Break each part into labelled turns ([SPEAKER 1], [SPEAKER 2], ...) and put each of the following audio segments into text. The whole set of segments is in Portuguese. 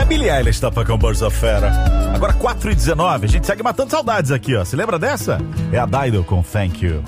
[SPEAKER 1] Billie Eilish tá com Birds of Fera. Agora 4h19, a gente segue matando saudades aqui, ó. Se lembra dessa? É a Dido com Thank You.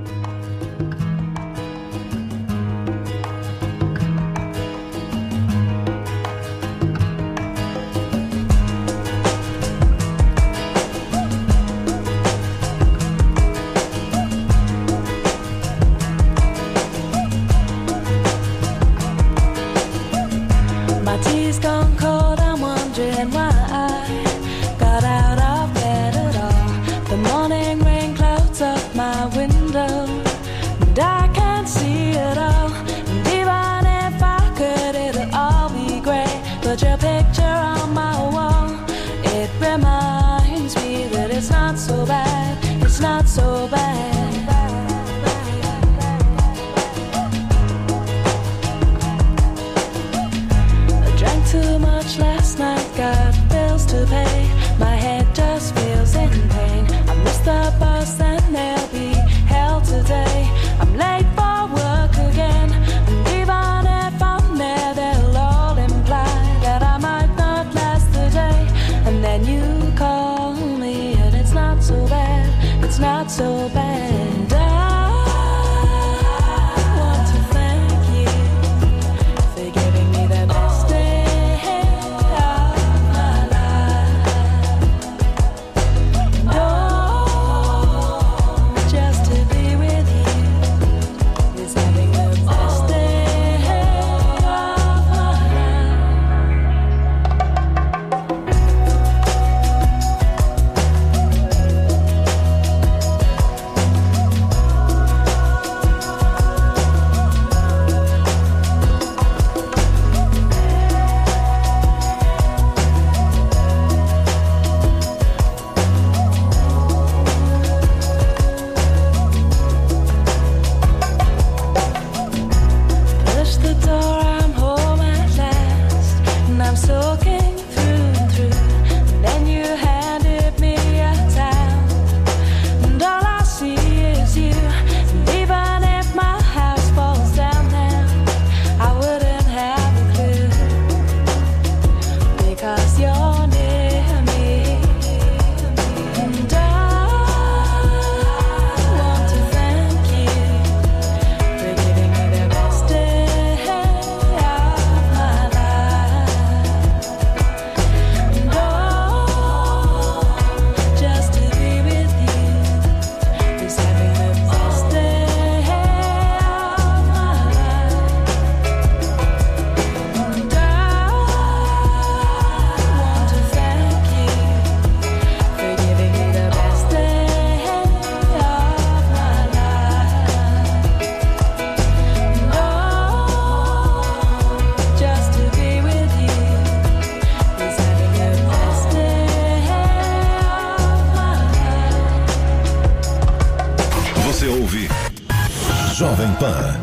[SPEAKER 2] Jovem Pan.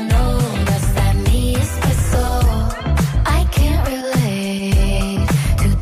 [SPEAKER 3] To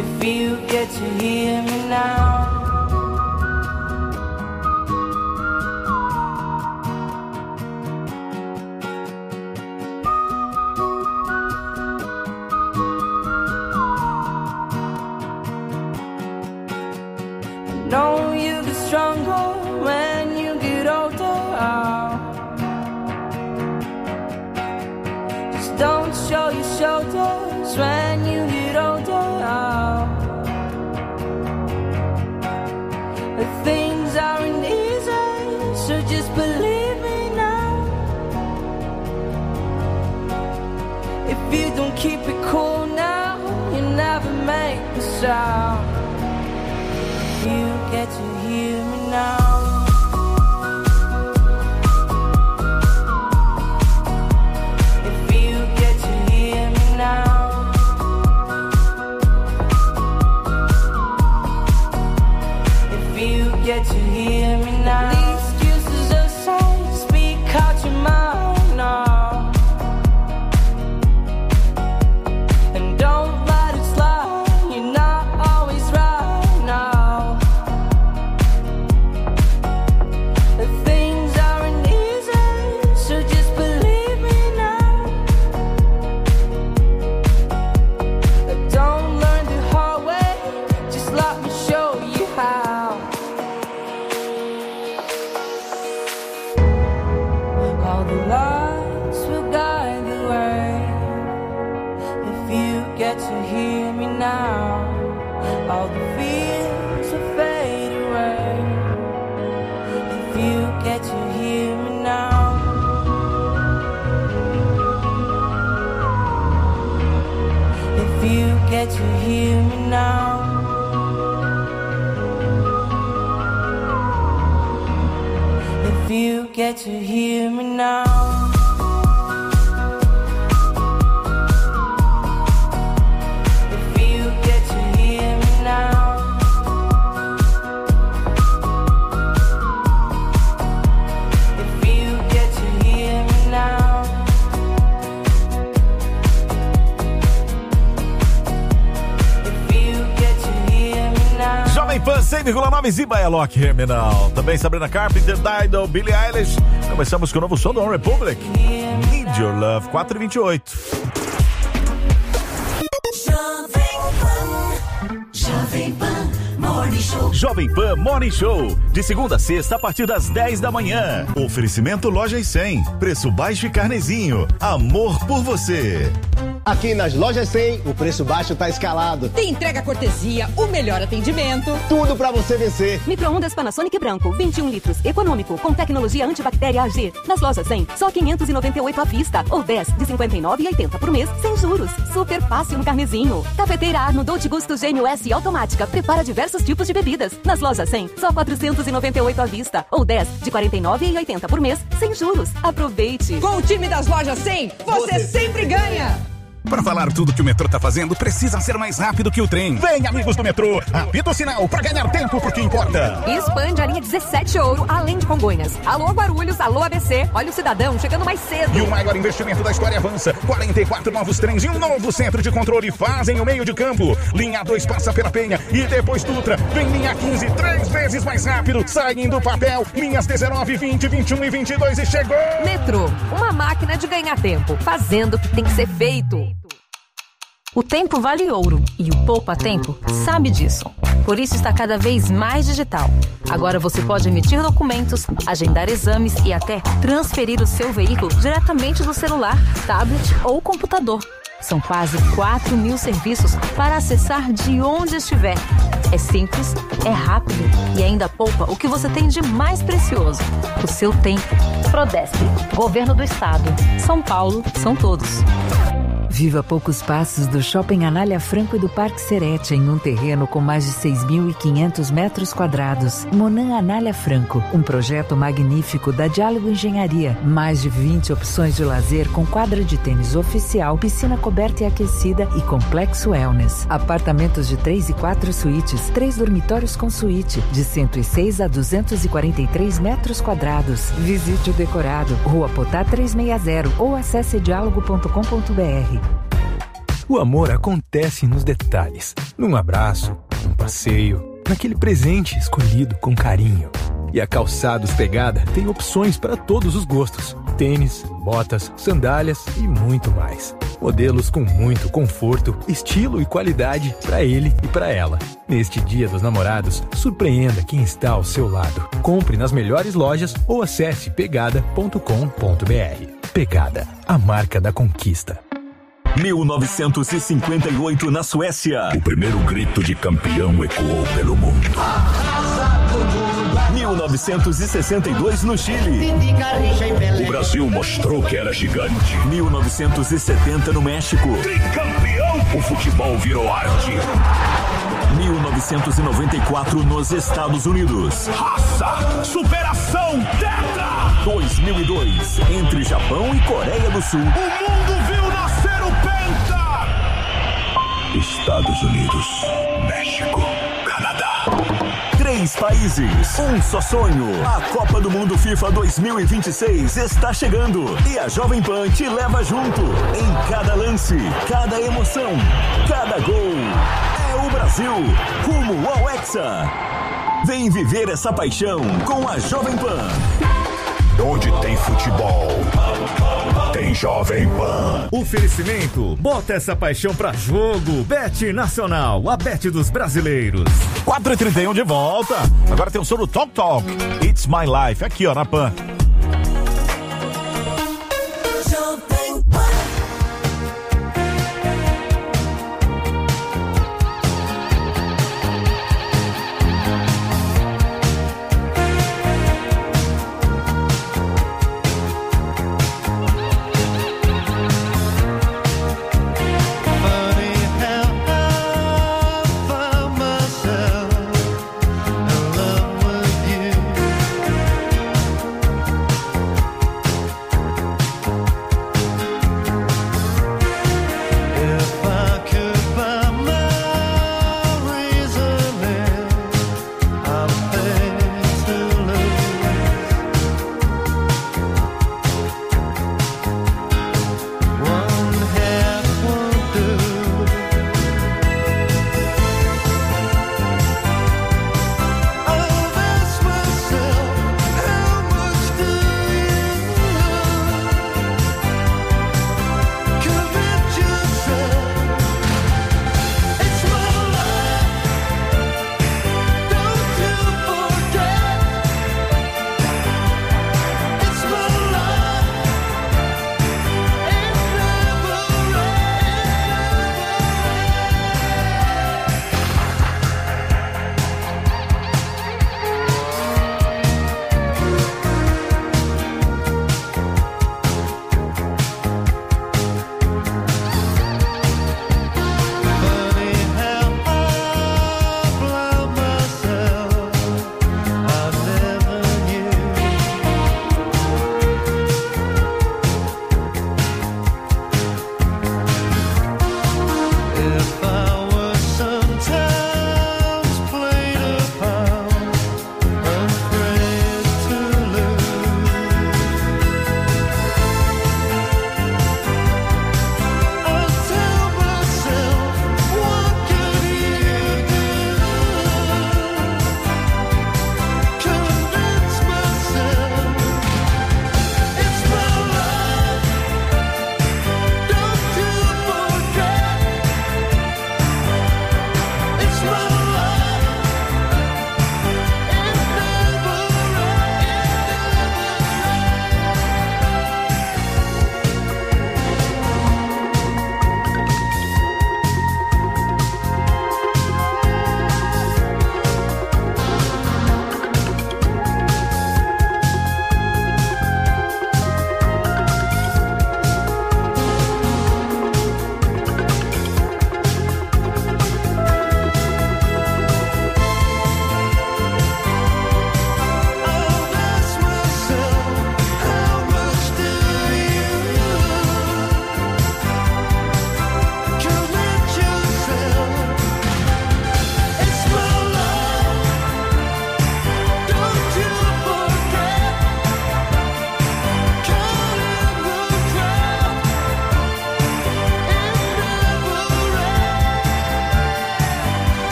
[SPEAKER 2] If you get to hear me now. Know you get stronger when you get older. Just don't show your shoulders when you get older. Things aren't easy, so just believe me now. If you don't keep it cool now, you never make a sound. You get to hear me now. If you get to hear me now. If you get to hear me now. The excuses aside, speak out your mind now. And don't let it slide, you're not always right now. Things aren't easy, so just believe me now. Don't learn the hard way, just let me show you how. All the lights will guide the way. If you get to hear me now, all the fears will fade away. If you get to hear me now. If you get to hear me now. If you get to hear me now. If you get to hear me now. If you get to hear me now. If you get to hear me now.
[SPEAKER 1] Jovem Pan 100,9 Ziba é Lock Terminal. Também Sabrina Carpenter, Dido, Billie Eilish. Começamos com o novo som do One Republic. Need Your Love, 4h28.
[SPEAKER 3] Jovem Pan Morning Show.
[SPEAKER 1] Jovem Pan Morning Show. De segunda a sexta, a partir das 10 da manhã. Oferecimento Lojas 100. Preço baixo e carnezinho. Amor por você.
[SPEAKER 4] Aqui nas Lojas 100, o preço baixo tá escalado.
[SPEAKER 5] Tem entrega cortesia, o melhor atendimento.
[SPEAKER 4] Tudo pra você vencer.
[SPEAKER 6] Micro-ondas Panasonic branco, 21 litros, econômico, com tecnologia antibactéria AG. Nas Lojas 100, só 598 à vista, ou 10 de 59,80 por mês, sem juros. Super fácil no carnezinho. Cafeteira Arno Dolce Gusto Gênio S automática, prepara diversos tipos de bebidas. Nas Lojas 100, só 498 à vista, ou 10 de 49,80 por mês, sem juros. Aproveite.
[SPEAKER 5] Com o time das Lojas 100, você sempre ganha.
[SPEAKER 7] Para falar tudo que o metrô tá fazendo, precisa ser mais rápido que o trem. Vem, amigos do metrô, apita o sinal para ganhar tempo porque importa.
[SPEAKER 6] Expande a linha 17 Ouro, além de Congonhas. Alô Guarulhos, alô ABC, olha o cidadão chegando mais cedo.
[SPEAKER 7] E o maior investimento da história avança. 44 novos trens e um novo centro de controle fazem o meio de campo. Linha 2 passa pela Penha e depois Dutra. Vem linha 15, 3 vezes mais rápido. Saem do papel, linhas 19, 20, 21 e 22 e chegou.
[SPEAKER 6] Metrô, uma máquina de ganhar tempo, fazendo o que tem que ser feito.
[SPEAKER 8] O tempo vale ouro e o Poupa Tempo sabe disso. Por isso está cada vez mais digital. Agora você pode emitir documentos, agendar exames e até transferir o seu veículo diretamente do celular, tablet ou computador. São quase 4 mil serviços para acessar de onde estiver. É simples, é rápido e ainda poupa o que você tem de mais precioso, o seu tempo. Prodesp, Governo do Estado. São Paulo, são todos.
[SPEAKER 9] Viva poucos passos do Shopping Anália Franco e do Parque Serete, em um terreno com mais de 6.500 metros quadrados. Monan Anália Franco, um projeto magnífico da Diálogo Engenharia. Mais de 20 opções de lazer com quadra de tênis oficial, piscina coberta e aquecida e complexo wellness. Apartamentos de 3 e 4 suítes, 3 dormitórios com suíte, de 106 a 243 metros quadrados. Visite o decorado, Rua Potá 360 ou acesse diálogo.com.br.
[SPEAKER 10] O amor acontece nos detalhes, num abraço, num passeio, naquele presente escolhido com carinho. E a Calçados Pegada tem opções para todos os gostos. Tênis, botas, sandálias e muito mais. Modelos com muito conforto, estilo e qualidade para ele e para ela. Neste Dia dos Namorados, surpreenda quem está ao seu lado. Compre nas melhores lojas ou acesse pegada.com.br. Pegada, a marca da conquista.
[SPEAKER 11] 1958 na Suécia. O primeiro grito de campeão ecoou pelo mundo. 1962 no Chile. O Brasil mostrou que era gigante. 1970 no México. Tricampeão! O futebol virou arte. 1994 nos Estados Unidos. Raça! Superação! Tetra! 2002 entre Japão e Coreia do Sul. O mundo viu nascer o Penta! Estados Unidos, México, Canadá. 3 países, um só sonho. A Copa do Mundo FIFA 2026 está chegando e a Jovem Pan te leva junto. Em cada lance, cada emoção, cada gol. É o Brasil, rumo ao Hexa. Vem viver essa paixão com a Jovem Pan. Onde tem futebol, tem Jovem Pan.
[SPEAKER 12] Oferecimento, bota essa paixão pra jogo. Bet Nacional, a bet dos brasileiros.
[SPEAKER 1] 4h31 de volta. Agora tem um som do Talk Talk. It's My Life, aqui ó, na Pan.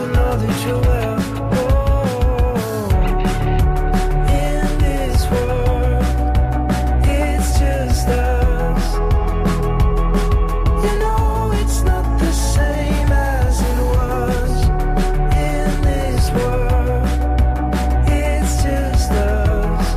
[SPEAKER 2] know that you will. In this world, it's just us. You know it's not the same as it was. In this world, it's just us.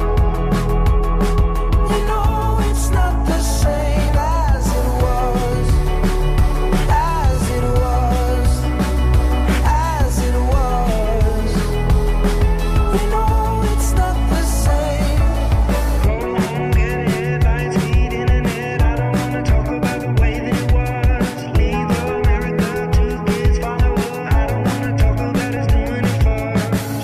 [SPEAKER 2] You know it's not the same as it was. As it was. As it was. You know it's not the same. Go home, get headlines, feed internet. I don't wanna talk about the way that it was. Leave America, 2 kids follow her. I don't wanna talk about us doing it first.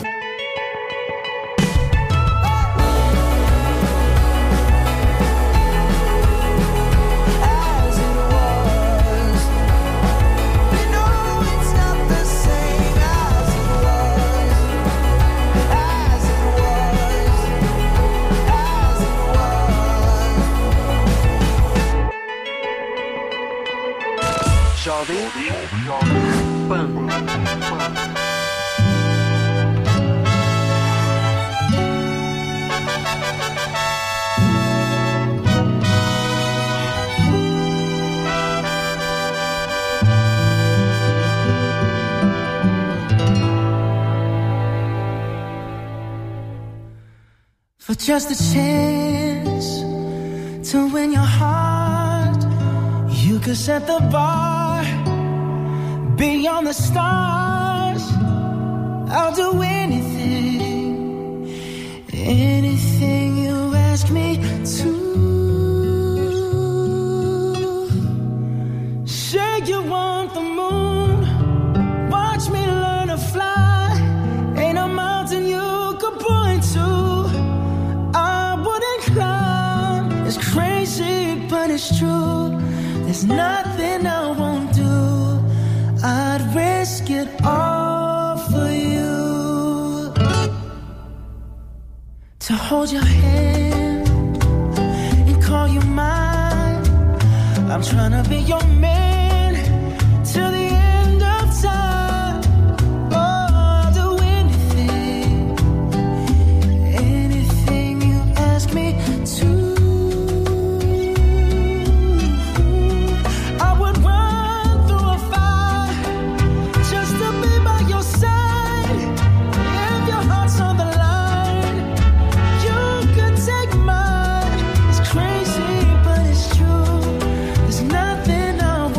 [SPEAKER 2] As it was. You know it's not the same as it was. As it was. As it was. Jovem Pan. For just a chance to win your heart, you could set the bar beyond the stars. I'll do anything, anything you ask me to. Say you want the moon, watch me learn to fly. Ain't a mountain you could point to I wouldn't climb. It's crazy, but it's true. There's nothing I won't do. I'd risk it all for you. To hold your hand and call you mine. I'm trying to be your man till the end of time. Oh, I'll do anything, anything you ask me to. I would run through a fire just to be by your side. If your heart's on the line, you could take mine. It's crazy, but it's true. There's nothing I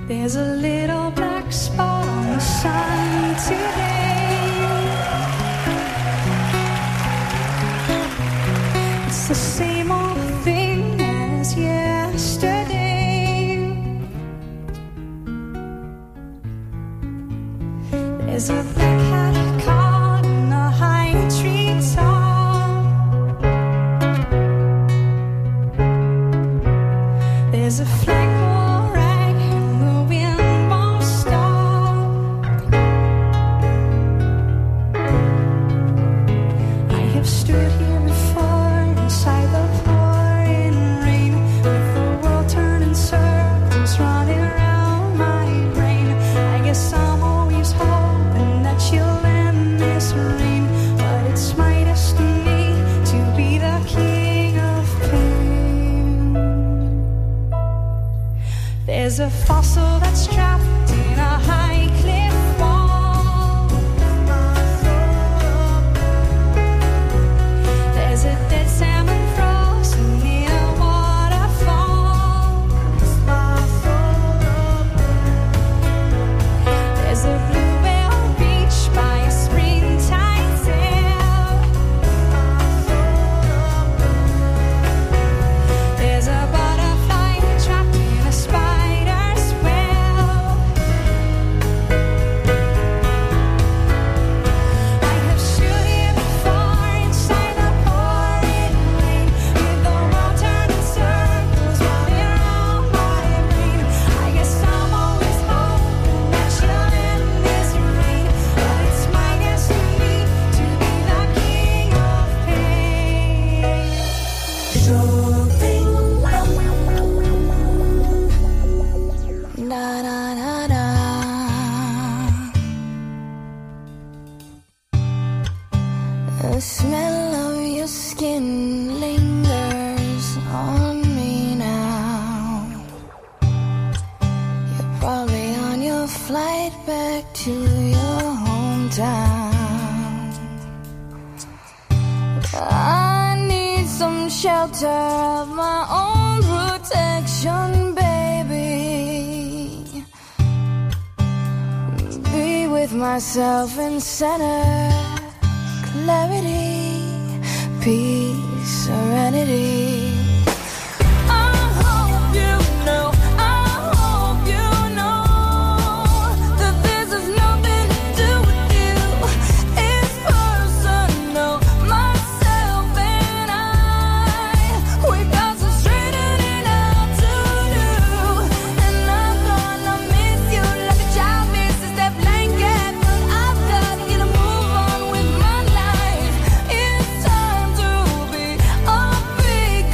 [SPEAKER 2] There's a little black spot on the sun today. It's the same old thing as yesterday. There's a black hat caught in a high tree top. There's a flagpole rag and the wind won't stop. I have stood here before inside the pouring rain, with the world turning circles running around my brain. I guess I'm always hoping that you'll end this rain, but it's my destiny to be the king of pain. There's a fossil that's trapped in a high cliff wall. There's a dead salmon frozen in a waterfall. There's a bluebell beach by a springtide sail. There's a butterfly trapped in a spider's web. I have stood here before inside the pouring rain, with the world turning circles running around my brain. I guess I'm always hoping that you'll end this rain, but it's my destiny to be the king of pain. Da da da da. The smell of your skin lingers on me now. You're probably on your flight back to your hometown. I need some shelter of my own protection, baby. Be with myself in center, clarity, peace, serenity. I hope you know, I hope you know that this has nothing to do with you. It's personal, myself and I. We got some straightening out to do, and I'm gonna miss you like a child misses that blanket. But I've got to get a move on with my life. It's time to be a big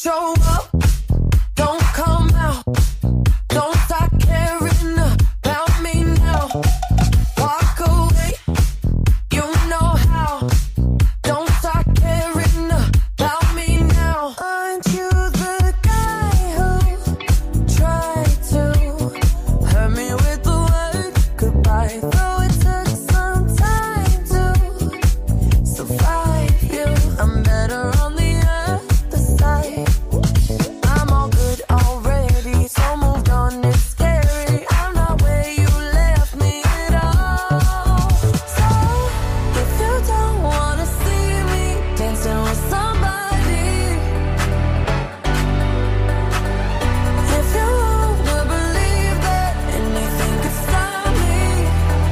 [SPEAKER 2] show up, don't come out, don't start caring about me now. Walk away, you know how. Don't start caring about me now. Aren't you the guy who tried to hurt me with the word goodbye? Though it took some time to survive you, I'm better on the other side. I'm all good already, so moved on, it's scary. I'm not where you left me at all. So if you don't wanna see me dancing with somebody, if you wanna believe that anything could stop me,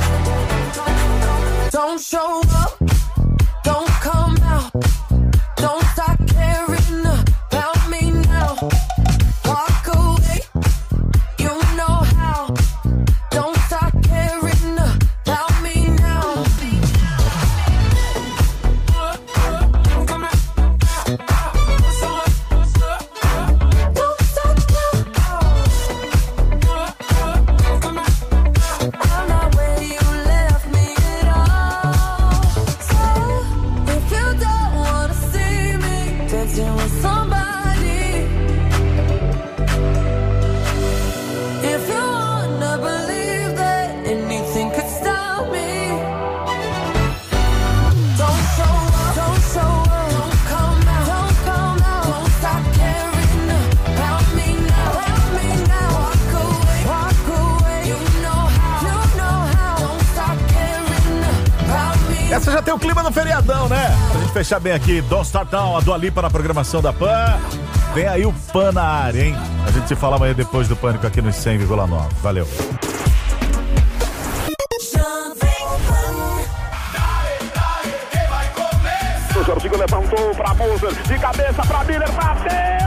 [SPEAKER 2] don't show up, don't come out, don't start caring about me now. Walk away, you know how. Don't start caring about me now. Don't stop now. I'm not where you left me at all. So if you don't wanna see me dancing with somebody, if you wanna believe that anything could stop me, don't show up, don't come out, don't stop caring about me now, walk away, you know how, don't stop caring about me.
[SPEAKER 1] Essa já tem o clima do feriadão, né? Pra gente fechar bem aqui, Don't Start Down, a Dua Lipa na programação da PAN. Vem aí o PAN na área, hein? A gente se fala amanhã depois do Pânico aqui no 100,9. Valeu.
[SPEAKER 7] O Jorginho levantou pra Moser, de cabeça pra Miller, bateu!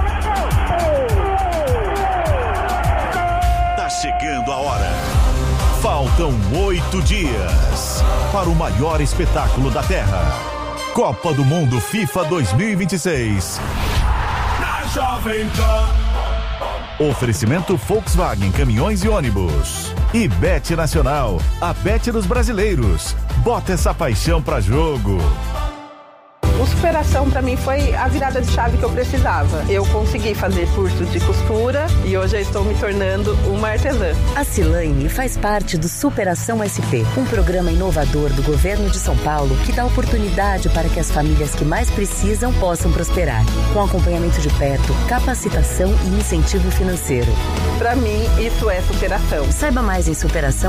[SPEAKER 11] Tá chegando a hora. Faltam 8 dias para o maior espetáculo da Terra. Copa do Mundo FIFA 2026. Na Jovem Pan. Oferecimento Volkswagen Caminhões e Ônibus. E Bet Nacional, a Bet dos brasileiros. Bota essa paixão pra jogo.
[SPEAKER 13] O Superação para mim foi a virada de chave que eu precisava. Eu consegui fazer curso de costura e hoje eu estou me tornando uma artesã.
[SPEAKER 14] A Cilaine faz parte do Superação SP, um programa inovador do governo de São Paulo que dá oportunidade para que as famílias que mais precisam possam prosperar, com acompanhamento de perto, capacitação e incentivo financeiro.
[SPEAKER 13] Para mim, isso é superação.
[SPEAKER 14] Saiba mais em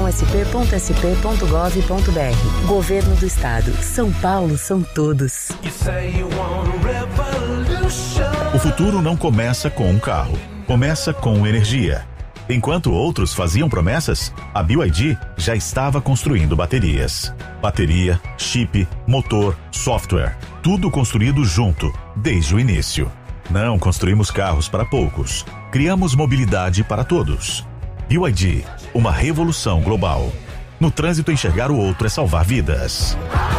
[SPEAKER 14] superaçãosp.sp.gov.br. Governo do Estado. São Paulo são todos.
[SPEAKER 11] O futuro não começa com um carro, começa com energia. Enquanto outros faziam promessas, a BYD já estava construindo baterias. Bateria, chip, motor, software, tudo construído junto, desde o início. Não construímos carros para poucos, criamos mobilidade para todos. BYD, uma revolução global. No trânsito, enxergar o outro é salvar vidas.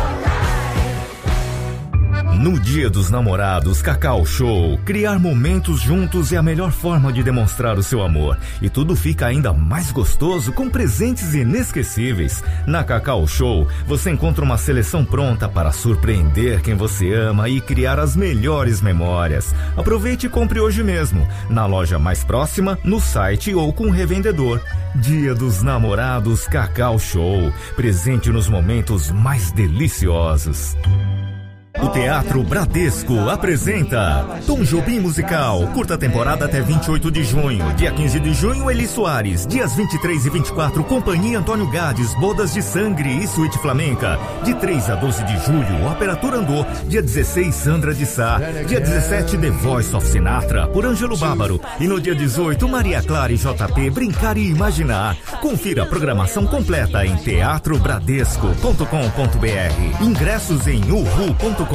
[SPEAKER 12] No Dia dos Namorados, Cacau Show. Criar momentos juntos é a melhor forma de demonstrar o seu amor. E tudo fica ainda mais gostoso com presentes inesquecíveis. Na Cacau Show, você encontra uma seleção pronta para surpreender quem você ama e criar as melhores memórias. Aproveite e compre hoje mesmo, na loja mais próxima, no site ou com o revendedor. Dia dos Namorados, Cacau Show. Presente nos momentos mais deliciosos. O Teatro Bradesco apresenta Tom Jobim Musical, curta temporada até 28 de junho. Dia 15 de junho, Eli Soares. Dias 23 e 24, Companhia Antônio Gades, Bodas de Sangue e Suíte Flamenca. De 3 a 12 de julho, Ópera Turandot. Dia 16, Sandra de Sá. Dia 17, The Voice of Sinatra, por Ângelo Bárbaro. E no dia 18, Maria Clara e JP, Brincar e Imaginar. Confira a programação completa em teatrobradesco.com.br. Ingressos em uhu.com.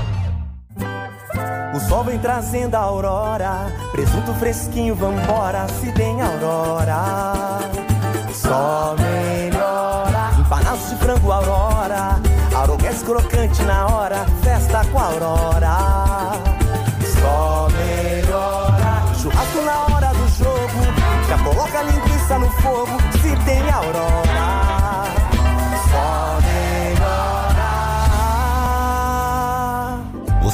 [SPEAKER 15] O sol vem trazendo a aurora, presunto fresquinho, vambora, se tem aurora. Só melhora, empanados de frango aurora, arogués crocante na hora, festa com a aurora. Só melhora.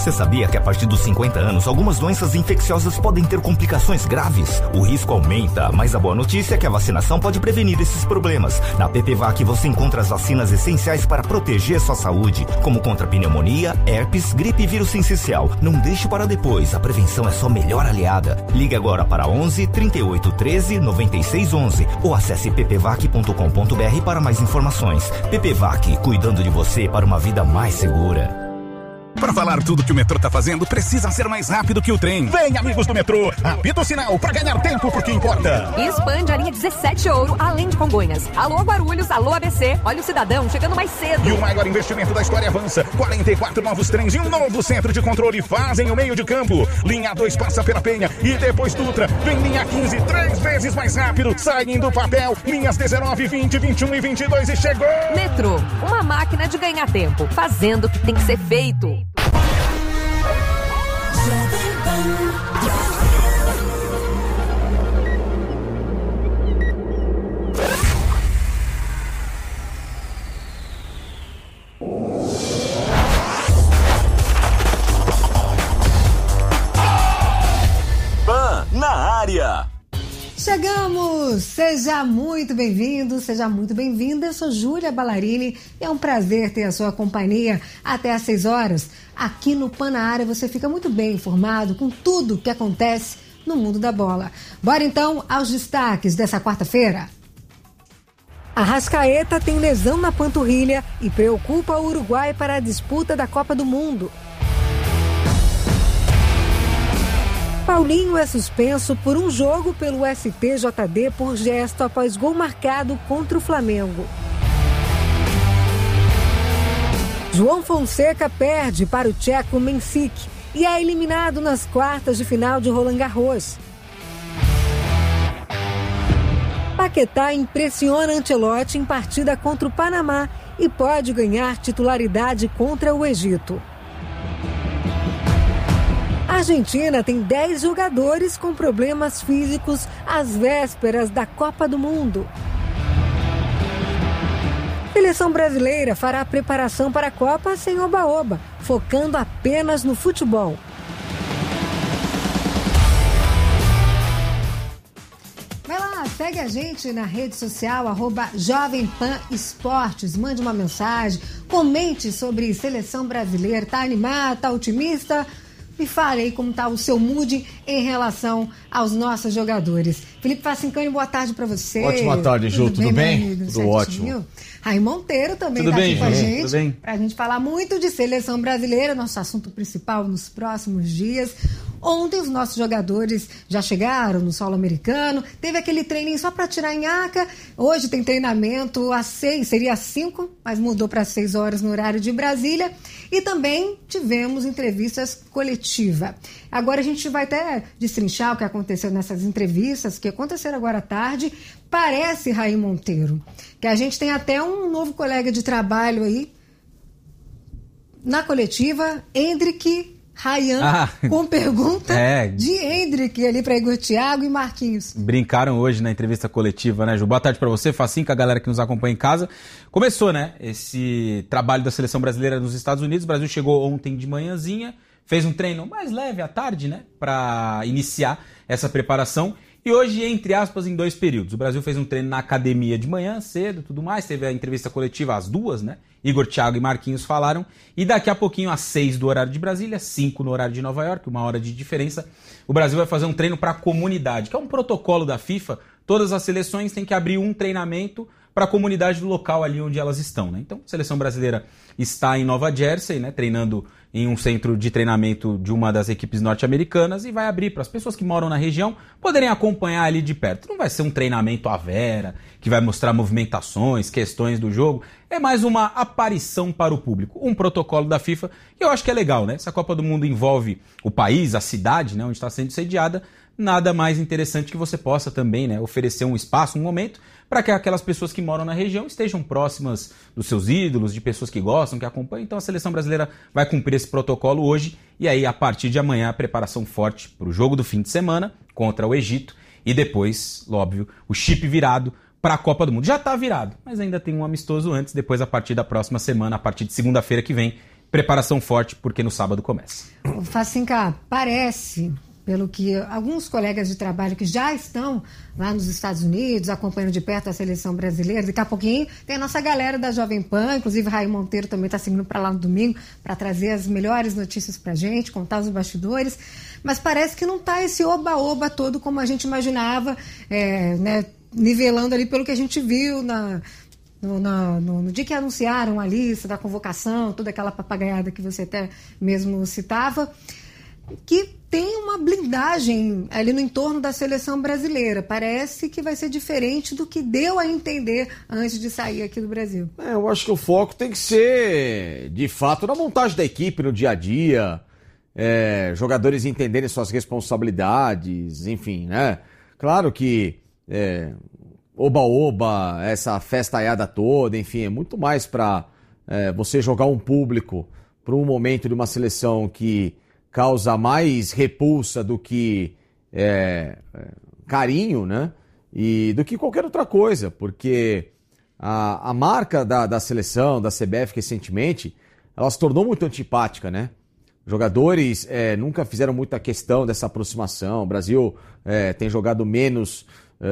[SPEAKER 12] Você sabia que a partir dos 50 anos, algumas doenças infecciosas podem ter complicações graves? O risco aumenta, mas a boa notícia é que a vacinação pode prevenir esses problemas. Na PPVAC você encontra as vacinas essenciais para proteger sua saúde, como contra pneumonia, herpes, gripe e vírus sincicial. Não deixe para depois, a prevenção é sua melhor aliada. Ligue agora para 11 38 13 96 11 ou acesse ppvac.com.br para mais informações. PPVAC, cuidando de você para uma vida mais segura.
[SPEAKER 7] Para falar tudo que o metrô tá fazendo, precisa ser mais rápido que o trem. Vem, amigos do metrô, apita o sinal para ganhar tempo porque importa.
[SPEAKER 5] Expande a linha 17 Ouro, além de Congonhas. Alô Guarulhos, alô ABC, olha o cidadão chegando mais cedo.
[SPEAKER 7] E o maior investimento da história avança. 44 novos trens e um novo centro de controle fazem o meio de campo. Linha 2 passa pela Penha e depois Dutra. Vem linha 15, 3 vezes mais rápido. Saem do papel, linhas 19, 20, 21 e 22 e chegou.
[SPEAKER 5] Metrô, uma máquina de ganhar tempo, fazendo o que tem que ser feito.
[SPEAKER 11] Pan na área.
[SPEAKER 16] Chegamos! Seja muito bem-vindo, seja muito bem-vinda. Eu sou Júlia Ballarini e é um prazer ter a sua companhia até às 6 horas. Aqui no Pan na Área você fica muito bem informado com tudo que acontece no mundo da bola. Bora então aos destaques dessa quarta-feira. Arrascaeta tem lesão na panturrilha e preocupa o Uruguai para a disputa da Copa do Mundo. Paulinho é suspenso por um jogo pelo STJD por gesto após gol marcado contra o Flamengo. João Fonseca perde para o tcheco Mencic e é eliminado nas quartas de final de Roland Garros. Paquetá impressiona Ancelotti em partida contra o Panamá e pode ganhar titularidade contra o Egito. A Argentina tem 10 jogadores com problemas físicos às vésperas da Copa do Mundo. Seleção brasileira fará a preparação para a Copa sem oba-oba, focando apenas no futebol. Vai lá, segue a gente na rede social, @JovemPanEsportes. Mande uma mensagem, comente sobre seleção brasileira. Tá animado, tá otimista? Me fale aí como tá o seu mood em relação aos nossos jogadores. Felipe Facincani, boa tarde para você.
[SPEAKER 17] Ótima tarde, Ju. Tudo bem? Tudo ótimo.
[SPEAKER 16] Raí Monteiro também
[SPEAKER 17] tá
[SPEAKER 16] aqui com a gente. Pra gente falar muito de seleção brasileira, nosso assunto principal nos próximos dias. Ontem os nossos jogadores já chegaram no solo americano, teve aquele treininho só para tirar a nhaca. Hoje tem treinamento às 6, seria às 5, mas mudou para 6 horas no horário de Brasília. E também tivemos entrevistas coletivas. Agora a gente vai até destrinchar o que aconteceu nessas entrevistas, que aconteceram agora à tarde. Parece, Raí Monteiro, que a gente tem até um novo colega de trabalho aí na coletiva, Hendrick Ryan, com pergunta de Hendrick ali para Igor Thiago e Marquinhos.
[SPEAKER 18] Brincaram hoje na entrevista coletiva, né, Ju? Boa tarde para você, Facinca, a galera que nos acompanha em casa. Começou, né, esse trabalho da seleção brasileira nos Estados Unidos. O Brasil chegou ontem de manhãzinha, fez um treino mais leve à tarde, né, para iniciar essa preparação. E hoje, entre aspas, em 2 períodos. O Brasil fez um treino na academia de manhã, cedo, tudo mais. Teve a entrevista coletiva às 2, né? Igor, Thiago e Marquinhos falaram. E daqui a pouquinho, às 6 do horário de Brasília, 5 no horário de Nova York, 1 hora de diferença, o Brasil vai fazer um treino para a comunidade, que é um protocolo da FIFA. Todas as seleções têm que abrir um treinamento para a comunidade do local ali onde elas estão, né? Então, a seleção brasileira está em Nova Jersey, né, treinando em um centro de treinamento de uma das equipes norte-americanas e vai abrir para as pessoas que moram na região poderem acompanhar ali de perto. Não vai ser um treinamento à vera, que vai mostrar movimentações, questões do jogo. É mais uma aparição para o público, um protocolo da FIFA, que eu acho que é legal, né? Se a Copa do Mundo envolve o país, a cidade, né, onde está sendo sediada, nada mais interessante que você possa também, né, oferecer um espaço, um momento, para que aquelas pessoas que moram na região estejam próximas dos seus ídolos, de pessoas que gostam, que acompanham. Então a seleção brasileira vai cumprir esse protocolo hoje e aí a partir de amanhã a preparação forte para o jogo do fim de semana contra o Egito e depois, óbvio, o chip virado para a Copa do Mundo. Já está virado, mas ainda tem um amistoso antes, depois a partir da próxima semana, a partir de segunda-feira que vem, preparação forte, porque no sábado começa.
[SPEAKER 16] Facinca, parece, pelo que alguns colegas de trabalho que já estão lá nos Estados Unidos, acompanhando de perto a seleção brasileira, daqui a pouquinho tem a nossa galera da Jovem Pan, inclusive Raí Monteiro também está seguindo para lá no domingo, para trazer as melhores notícias para a gente, contar os bastidores, mas parece que não está esse oba-oba todo como a gente imaginava, né, nivelando ali pelo que a gente viu no dia que anunciaram a lista da convocação, toda aquela papagaiada que você até mesmo citava, que tem uma blindagem ali no entorno da seleção brasileira. Parece que vai ser diferente do que deu a entender antes de sair aqui do Brasil.
[SPEAKER 17] Eu acho que o foco tem que ser, de fato, na montagem da equipe, no dia a dia, jogadores entenderem suas responsabilidades, enfim, né? Claro que oba-oba, essa festaiada toda, enfim, é muito mais para você jogar um público para um momento de uma seleção que causa mais repulsa do que carinho, né? E do que qualquer outra coisa, porque a marca da seleção, da CBF recentemente, ela se tornou muito antipática, né? Jogadores nunca fizeram muita questão dessa aproximação. O Brasil tem jogado menos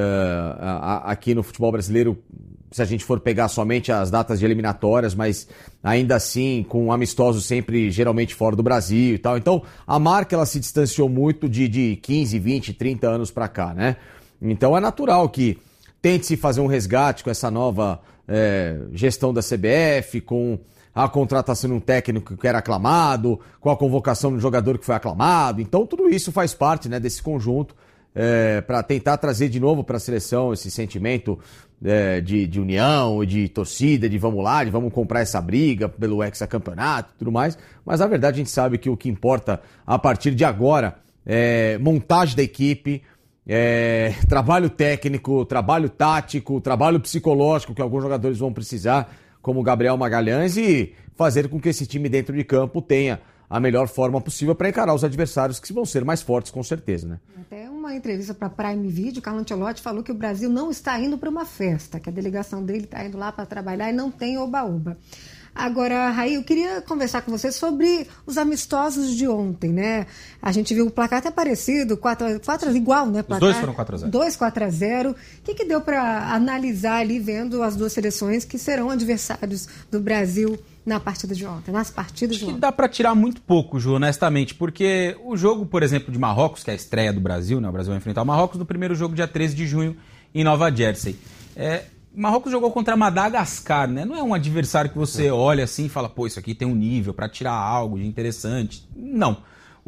[SPEAKER 17] aqui no futebol brasileiro, se a gente for pegar somente as datas de eliminatórias, mas ainda assim com amistosos sempre geralmente fora do Brasil e tal. Então a marca ela se distanciou muito de 15, 20, 30 anos para cá, né? Então é natural que tente-se fazer um resgate com essa nova gestão da CBF, com a contratação de um técnico que era aclamado, com a convocação de um jogador que foi aclamado. Então tudo isso faz parte, né, desse conjunto para tentar trazer de novo para a seleção esse sentimento de união, de torcida, de vamos lá, de vamos comprar essa briga pelo hexacampeonato e tudo mais. Mas na verdade a gente sabe que o que importa a partir de agora é montagem da equipe, trabalho técnico, trabalho tático, trabalho psicológico que alguns jogadores vão precisar, como o Gabriel Magalhães, e fazer com que esse time dentro de campo tenha a melhor forma possível para encarar os adversários que vão ser mais fortes, com certeza, né?
[SPEAKER 16] Até uma entrevista para Prime Video, Carlo Ancelotti falou que o Brasil não está indo para uma festa, que a delegação dele está indo lá para trabalhar e não tem oba-oba. Agora, Raí, eu queria conversar com você sobre os amistosos de ontem, né? A gente viu o placar até parecido, 4 igual, né? Placar,
[SPEAKER 18] os dois foram 4-0.
[SPEAKER 16] 2-4-0. O que deu para analisar ali, vendo as duas seleções que serão adversários do Brasil na partida de ontem, nas partidas de ontem?
[SPEAKER 18] Acho que dá para tirar muito pouco, Ju, honestamente, porque o jogo, por exemplo, de Marrocos, que é a estreia do Brasil, né? O Brasil vai enfrentar o Marrocos no primeiro jogo, dia 13 de junho, em Nova Jersey. Marrocos jogou contra Madagascar, né? Não é um adversário que você olha assim e fala, pô, isso aqui tem um nível para tirar algo de interessante. Não.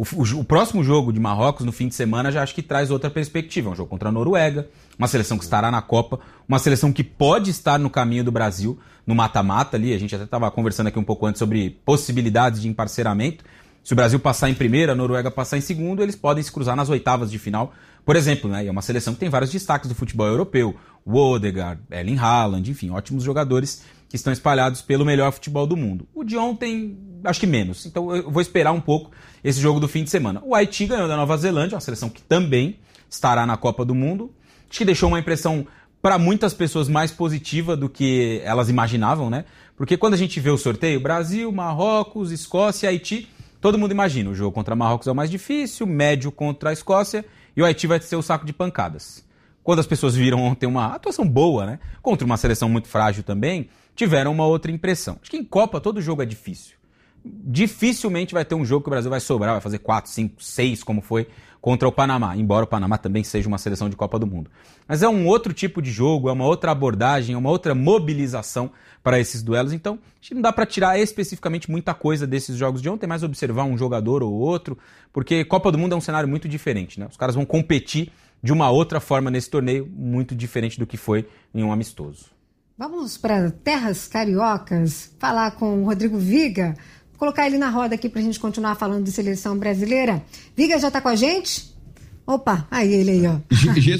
[SPEAKER 18] O próximo jogo de Marrocos, no fim de semana, já acho que traz outra perspectiva. É um jogo contra a Noruega, uma seleção que estará na Copa, uma seleção que pode estar no caminho do Brasil, no mata-mata ali. A gente até estava conversando aqui um pouco antes sobre possibilidades de emparceramento. Se o Brasil passar em primeiro, a Noruega passar em segundo, eles podem se cruzar nas oitavas de final, por exemplo, né? E é uma seleção que tem vários destaques do futebol europeu. O Odegaard, Erling Haaland, enfim, ótimos jogadores que estão espalhados pelo melhor futebol do mundo. O de ontem, acho que menos. Então eu vou esperar um pouco esse jogo do fim de semana. O Haiti ganhou da Nova Zelândia, uma seleção que também estará na Copa do Mundo. Acho que deixou uma impressão para muitas pessoas mais positiva do que elas imaginavam, né? Porque quando a gente vê o sorteio, Brasil, Marrocos, Escócia, Haiti, todo mundo imagina, o jogo contra Marrocos é o mais difícil, médio contra a Escócia, e o Haiti vai ser o saco de pancadas. Quando as pessoas viram ontem uma atuação boa, né, contra uma seleção muito frágil também, tiveram uma outra impressão. Acho que em Copa todo jogo é difícil. Dificilmente vai ter um jogo que o Brasil vai sobrar, vai fazer 4, 5, 6, como foi contra o Panamá, embora o Panamá também seja uma seleção de Copa do Mundo. Mas é um outro tipo de jogo, é uma outra abordagem, é uma outra mobilização para esses duelos, então acho que não dá para tirar especificamente muita coisa desses jogos de ontem, mas observar um jogador ou outro, porque Copa do Mundo é um cenário muito diferente, né? Os caras vão competir de uma outra forma nesse torneio, muito diferente do que foi em um amistoso.
[SPEAKER 16] Vamos para terras cariocas, falar com o Rodrigo Viga, colocar ele na roda aqui para a gente continuar falando de seleção brasileira. Viga já está com a gente? Opa, aí ele aí, ó.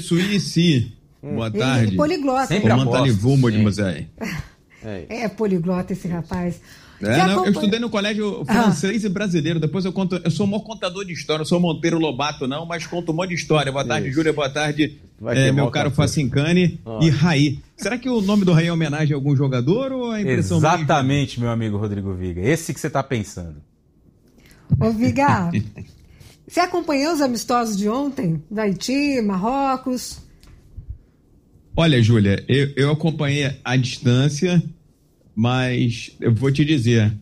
[SPEAKER 19] Jesuí, boa tarde.
[SPEAKER 16] Ele é poliglota.
[SPEAKER 19] Sempre aposto.
[SPEAKER 16] É poliglota esse rapaz.
[SPEAKER 19] Eu estudei no colégio francês e brasileiro, depois eu sou o maior contador de história, não sou Monteiro Lobato não, mas conto um monte de história. Boa tarde, Júlia, boa tarde, meu caro Facincani e Raí. Será que o nome do Raí é homenagem a algum jogador ou a impressão?
[SPEAKER 18] Exatamente, meu amigo Rodrigo Viga. Esse que você está pensando.
[SPEAKER 16] Ô, Viga, você acompanhou os amistosos de ontem? Da Haiti, Marrocos?
[SPEAKER 19] Olha, Júlia, eu acompanhei à distância, mas eu vou te dizer,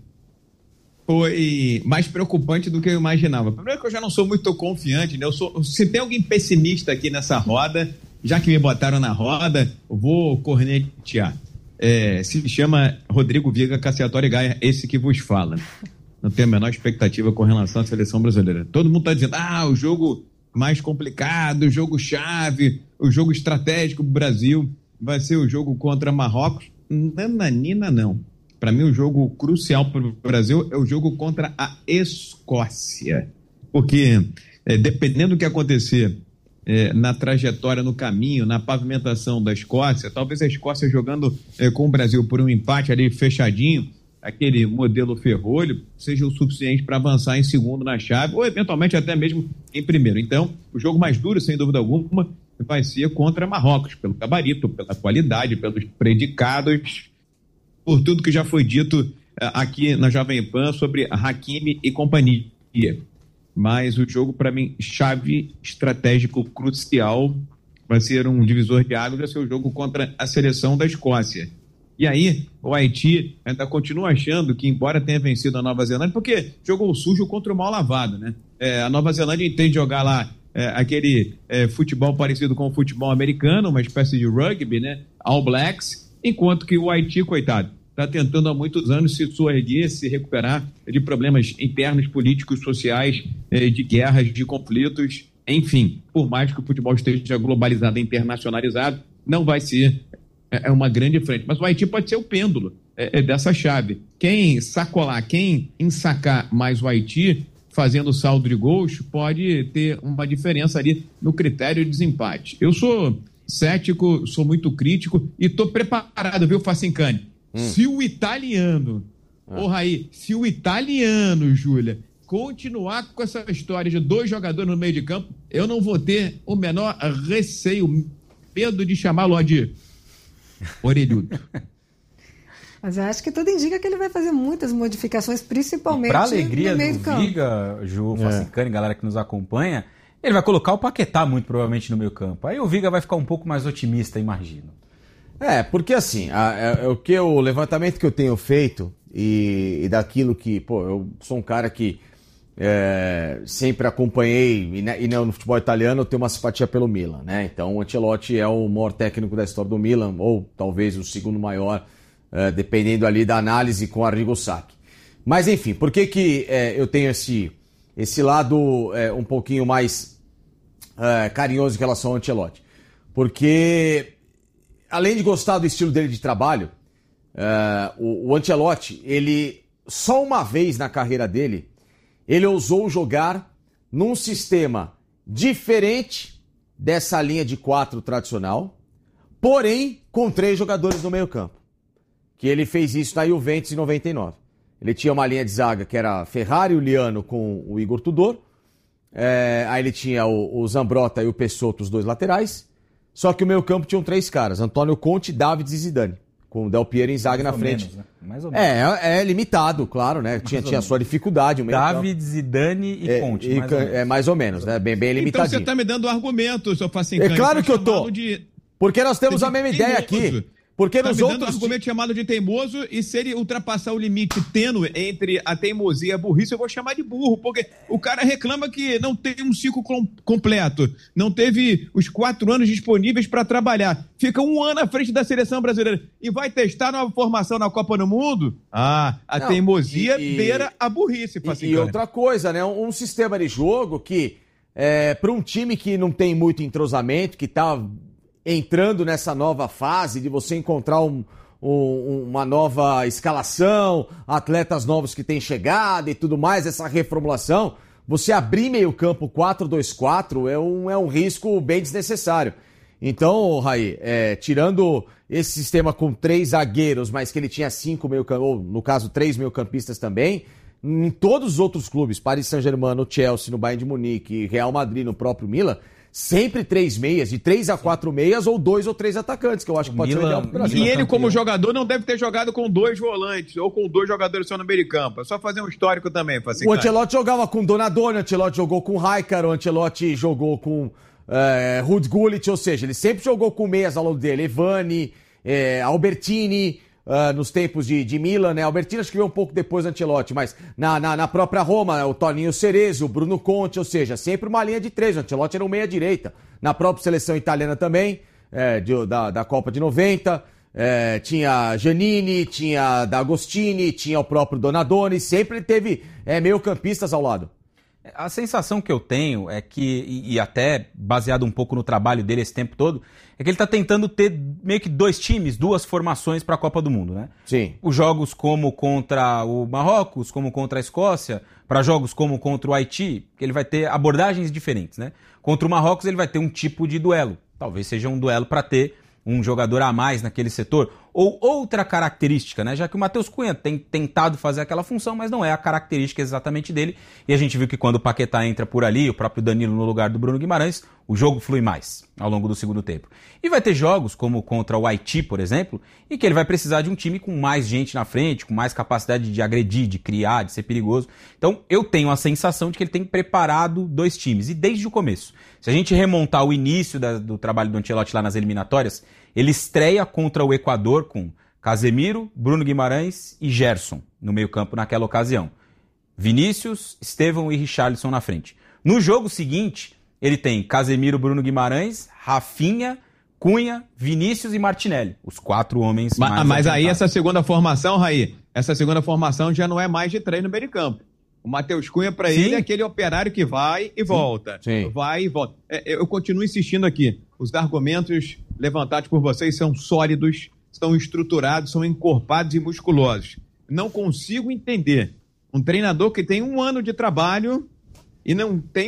[SPEAKER 19] foi mais preocupante do que eu imaginava. Primeiro que eu já não sou muito confiante, né? Se tem alguém pessimista aqui nessa roda, já que me botaram na roda, eu vou cornetear. Se chama Rodrigo Viga Cassiatori Gaia, esse que vos fala. Não tenho a menor expectativa com relação à seleção brasileira. Todo mundo está dizendo, o jogo mais complicado, o jogo chave, o jogo estratégico do Brasil vai ser o jogo contra Marrocos. Nananina, não. Para mim, o jogo crucial para o Brasil é o jogo contra a Escócia. Porque, dependendo do que acontecer na trajetória, no caminho, na pavimentação da Escócia, talvez a Escócia jogando com o Brasil por um empate ali fechadinho, aquele modelo ferrolho, seja o suficiente para avançar em segundo na chave, ou eventualmente até mesmo em primeiro. Então, o jogo mais duro, sem dúvida alguma, vai ser contra Marrocos, pelo gabarito, pela qualidade, pelos predicados, por tudo que já foi dito aqui na Jovem Pan sobre Hakimi e companhia. Mas o jogo, para mim, chave estratégico crucial, vai ser um divisor de águas, vai ser o jogo contra a seleção da Escócia. E aí, o Haiti ainda continua achando que, embora tenha vencido a Nova Zelândia, porque jogou sujo contra o mal lavado, né? A Nova Zelândia entende jogar lá aquele futebol parecido com o futebol americano, uma espécie de rugby, né? All Blacks, enquanto que o Haiti, coitado, está tentando há muitos anos se suerguer, se recuperar de problemas internos, políticos, sociais, de guerras, de conflitos, enfim. Por mais que o futebol esteja globalizado e internacionalizado, não vai ser uma grande frente. Mas o Haiti pode ser o pêndulo dessa chave. Quem sacolar, quem ensacar mais o Haiti, fazendo saldo de gols, pode ter uma diferença ali no critério de desempate. Eu sou cético, sou muito crítico e estou preparado, viu, Facincani? Se o italiano, Raí, se o italiano, Júlia, continuar com essa história de 2 jogadores no meio de campo, eu não vou ter o menor receio, medo de chamá-lo de orelhudo.
[SPEAKER 16] Mas eu acho que tudo indica que ele vai fazer muitas modificações, principalmente
[SPEAKER 18] para alegria
[SPEAKER 16] no meio
[SPEAKER 18] do
[SPEAKER 16] do campo.
[SPEAKER 18] Viga, Ju, Facincani, galera que nos acompanha, ele vai colocar o Paquetá muito provavelmente no meio campo. Aí o Viga vai ficar um pouco mais otimista, imagino.
[SPEAKER 17] Porque assim, o levantamento que eu tenho feito e daquilo que, eu sou um cara que sempre acompanhei, e no futebol italiano eu tenho uma simpatia pelo Milan, né? Então o Ancelotti é o maior técnico da história do Milan, ou talvez o segundo maior, dependendo ali da análise com Arrigo Sacchi. Mas enfim, por que eu tenho esse lado um pouquinho mais carinhoso em relação ao Ancelotti? Porque, além de gostar do estilo dele de trabalho, o Ancelotti, ele, só uma vez na carreira dele, ele ousou jogar num sistema diferente dessa linha de 4 tradicional, porém com 3 jogadores no meio campo. Que ele fez isso na Juventus em 99. Ele tinha uma linha de zaga que era Ferrari, o Liano com o Igor Tudor. Aí ele tinha o Zambrotta e o Pessotto, os 2 laterais. Só que o meio campo tinham 3 caras, Antônio Conte, Davids e Zidane, com o Del Piero e Inzaghi na frente.
[SPEAKER 18] Menos, né? Mais ou menos.
[SPEAKER 17] É limitado, claro, né? Tinha sua dificuldade.
[SPEAKER 18] Davids, Zidane e Conte.
[SPEAKER 17] Mais ou menos, né? Bem limitadinho.
[SPEAKER 19] Então você está me dando argumento, seu Facincani.
[SPEAKER 17] É claro que eu tô. Porque nós temos a mesma ideia aqui. Porque nos outros...
[SPEAKER 19] dando argumento chamado de teimoso, e se ele ultrapassar o limite tênue entre a teimosia e a burrice, eu vou chamar de burro, porque o cara reclama que não tem um ciclo completo, não teve os 4 anos disponíveis para trabalhar, fica 1 ano à frente da seleção brasileira e vai testar nova formação na Copa do Mundo? Teimosia beira a burrice.
[SPEAKER 17] E outra coisa, né? Um sistema de jogo que, para um time que não tem muito entrosamento, que tá entrando nessa nova fase de você encontrar uma nova escalação, atletas novos que têm chegado e tudo mais, essa reformulação, você abrir meio campo 4-2-4 é um risco bem desnecessário. Então, Raí, tirando esse sistema com 3 zagueiros, mas que ele tinha 5 meio-campistas, ou no caso 3 meio-campistas também, em todos os outros clubes, Paris Saint-Germain, no Chelsea, no Bayern de Munique, Real Madrid, no próprio Milan, sempre 3 meias, de 3 a 4 meias ou 2 ou 3 atacantes, que eu acho que pode ser legal pro Brasil.
[SPEAKER 19] E ele, como jogador, não deve ter jogado com 2 volantes ou com 2 jogadores só no meio de campo. É só fazer um histórico também.
[SPEAKER 17] O Ancelotti jogava com Donadoni, o Ancelotti jogou com Rijkaard, o Ancelotti jogou com Ruud Gullit, ou seja, ele sempre jogou com meias ao longo dele. Evani, Albertini, nos tempos de Milan, né? Albertini acho que veio um pouco depois do Ancelotti, mas na própria Roma, o Toninho Cerezo, o Bruno Conte, ou seja, sempre uma linha de 3. O Ancelotti era um meia-direita. Na própria seleção italiana também, da Copa de 90, tinha Giannini, tinha D'Agostini, tinha o próprio Donadoni, sempre teve meio-campistas ao lado.
[SPEAKER 18] A sensação que eu tenho é que, e até baseado um pouco no trabalho dele esse tempo todo, é que ele está tentando ter meio que 2 times, 2 formações para a Copa do Mundo, né?
[SPEAKER 17] Sim.
[SPEAKER 18] Os jogos como contra o Marrocos, como contra a Escócia, para jogos como contra o Haiti, que ele vai ter abordagens diferentes, né? Contra o Marrocos ele vai ter um tipo de duelo. Talvez seja um duelo para ter um jogador a mais naquele setor. Ou outra característica, né? Já que o Matheus Cunha tem tentado fazer aquela função, mas não é a característica exatamente dele. E a gente viu que quando o Paquetá entra por ali, o próprio Danilo no lugar do Bruno Guimarães, o jogo flui mais ao longo do segundo tempo. E vai ter jogos como contra o Haiti, por exemplo, em que ele vai precisar de um time com mais gente na frente, com mais capacidade de agredir, de criar, de ser perigoso. Então eu tenho a sensação de que ele tem preparado 2 times, e desde o começo. Se a gente remontar o início do trabalho do Ancelotti lá nas eliminatórias, ele estreia contra o Equador com Casemiro, Bruno Guimarães e Gerson no meio-campo naquela ocasião. Vinícius, Estevão e Richarlison na frente. No jogo seguinte, ele tem Casemiro, Bruno Guimarães, Rafinha, Cunha, Vinícius e Martinelli. Os 4 homens mais
[SPEAKER 19] Mas aí essa segunda formação, Raí, essa segunda formação já não é mais de 3 no meio de campo. O Matheus Cunha, para ele, é aquele operário que vai e volta.
[SPEAKER 17] Sim.
[SPEAKER 19] Vai e volta. Eu continuo insistindo aqui. Os argumentos levantados por vocês são sólidos, são estruturados, são encorpados e musculosos. Não consigo entender um treinador que tem 1 ano de trabalho e não tem